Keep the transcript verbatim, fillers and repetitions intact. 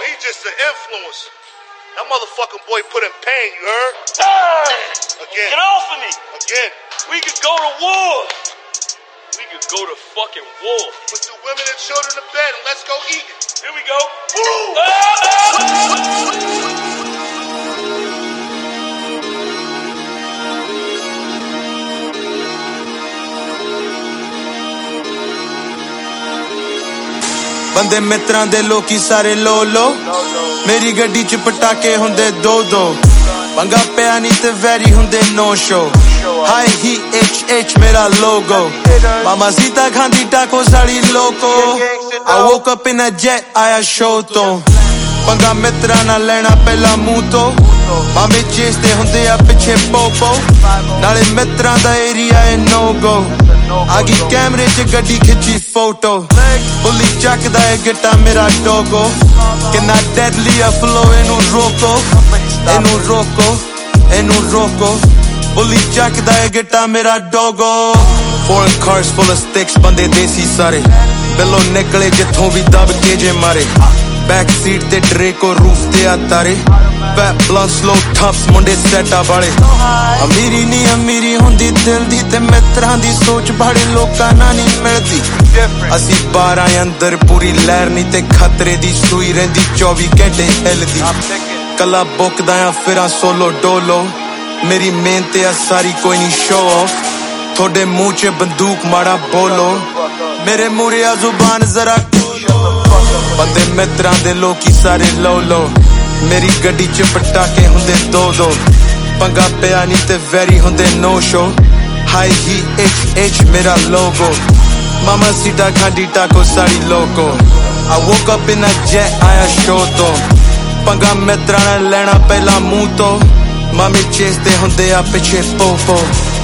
he just an influence. That motherfucking boy put in pain, you heard? Hey! Again. Get off of me! Again. We could go to war! We could go to fucking war. Put the women and children to bed and let's go eat. Here we go. Woo! Ah! ਬੰਦੇ ਮਿੱਤਰਾਂ ਦੇ ਲੋਕੀ ਸਾਰੇ ਲੋ ਲੋ ਮੇਰੀ ਗੱਡੀ ਚ ਪਟਾਕੇ ਹੁੰਦੇ ਦੋ ਦੋ ਪੰਗਾ ਪਿਆ ਨਹੀਂ ਤੇ ਵੈਰੀ ਹੁੰਦੇ ਨੋ ਸ਼ੋ ਹਾਈ ਹੀ ਐਚ ਐਚ ਮੇਰਾ ਲੋਗੋ ਮਾਮਾ ਸੀਤਾ ਖਾਂਦੀ ਟਾਕੋ ਸਾਲੀ ਲੋਕੋ I woke up in a jet ਆਇਆ ਸ਼ੋ ਤੋਂ ਪੰਗਾ ਮਿੱਤਰਾਂ ਨਾਲ ਲੈਣਾ ਪਹਿਲਾਂ ਮੂੰਹ ਤੋਂ ਮਾਮੇ ਚੇਸਦੇ ਹੁੰਦੇ ਆ ਪਿੱਛੇ ਪੋਪੋ ਨਾਲੇ ਮਿੱਤਰਾਂ ਦਾ ਏਰੀਆ ਏ ਨੋ ਗੋ ਆ ਗਈ ਕੈਮਰੇ ਚ ਗੱਡੀ ਖਿੱਚੀ ਫੋਟੋ ਬੁੱਲੀ ਚੱਕਦਾ ਏ ਗਿੱਟਾ ਮੇਰਾ ਡੋਗੋ ਕਿੰਨਾ ਡੈਡਲੀ ਆ ਫਲੋ ਇਹਨੂੰ ਰੋਕੋ ਇਹਨੂੰ ਰੋਕੋ ਇਹਨੂੰ ਰੋਕੋ ਬੁੱਲੀ ਚੱਕਦਾ ਏ ਗਿੱਟਾ ਮੇਰਾ ਡੋਗੋ Foreign cars full of sticks ਬੰਦੇ ਦੇਸੀ ਸਾਰੇ ਬਿੱਲੋ ਨਿਕਲੇ ਜਿੱਥੋਂ ਵੀ ਦਬ ਕੇ ਜੇ ਮਾਰੇ Back seat ਤੇ ਡਰੇਕੋ ਰੂਫ ਤੇ ਆ ਤਾਰੇ Fat blunt slow tops ਮੁੰਡੇ ਸੈਟਾ ਵਾਲੇ ਅਮੀਰੀ ਨਹੀਂ ਅਮੀਰੀ ਹੁੰਦੀ ਦਿਲ ਦੀ ਤੇ ਮਿੱਤਰਾਂ ਦੀ ਸੋਚ ਬਾੜੇ ਲੋਕਾਂ ਨਾਲ ਨਹੀਂ ਮਿਲਦੀ ਅਸੀਂ ਬਾਹਰ ਆਏ ਅੰਦਰ ਪੂਰੀ ਲਹਿਰ ਨਹੀਂ ਤੇ ਖਤਰੇ ਦੀ ਸੂਈ ਰਹਿੰਦੀ ਚੌਵੀ ਘੰਟੇ ਹਿੱਲਦੀ ਕੱਲਾ ਬੁੱਕਦਾ ਆ ਫਿਰਾਂ ਸੋਲੋ ਡੋਲੋ ਮੇਰੀ ਮਿਹਨਤ ਆ ਸਾਰੀ ਕੋਈ ਨਹੀਂ ਸ਼ੋ ਆਫ ਤੁਹਾਡੇ ਮੂੰਹ 'ਚ ਬੰਦੂਕ ਮਾੜਾ ਬੋਲੋ ਮੇਰੇ ਮੂਹਰੇ ਆ ਜ਼ੁਬਾਨ ਜ਼ਰਾ ਬੰਦੇ ਮਿੱਤਰਾਂ ਦੇ ਲੋਕੀ ਸਾਰੇ ਲੋ ਲੋ ਮੇਰੀ ਗੱਡੀ ਚ ਪਟਾਕੇ ਹੁੰਦੇ ਦੋ ਦੋ ਪੰਗਾ ਪਿਆ ਨਹੀਂ ਤੇ ਵੈਰੀ ਹੁੰਦੇ ਨੋ ਸ਼ੋ ਹਾਈ ਹੀ ਐਚ ਐਚ ਮੇਰਾ ਲੋਗੋ ਮਾਮਾ ਸੀਤਾ ਖਾਂਦੀ ਟਾਕੋ ਸਾਰੀ ਲੋਕੋ I woke up in a jet ਆਇਆ ਸ਼ੋ ਤੋਂ ਪੰਗਾ ਮਿੱਤਰਾਂ ਨਾਲ ਲੈਣਾ ਪਹਿਲਾਂ ਮੂੰਹ ਤੋਂ ਮਾਮੇ ਚੇਸਦੇ ਹੁੰਦੇ ਆ ਪਿੱਛੇ ਪੋਪੋ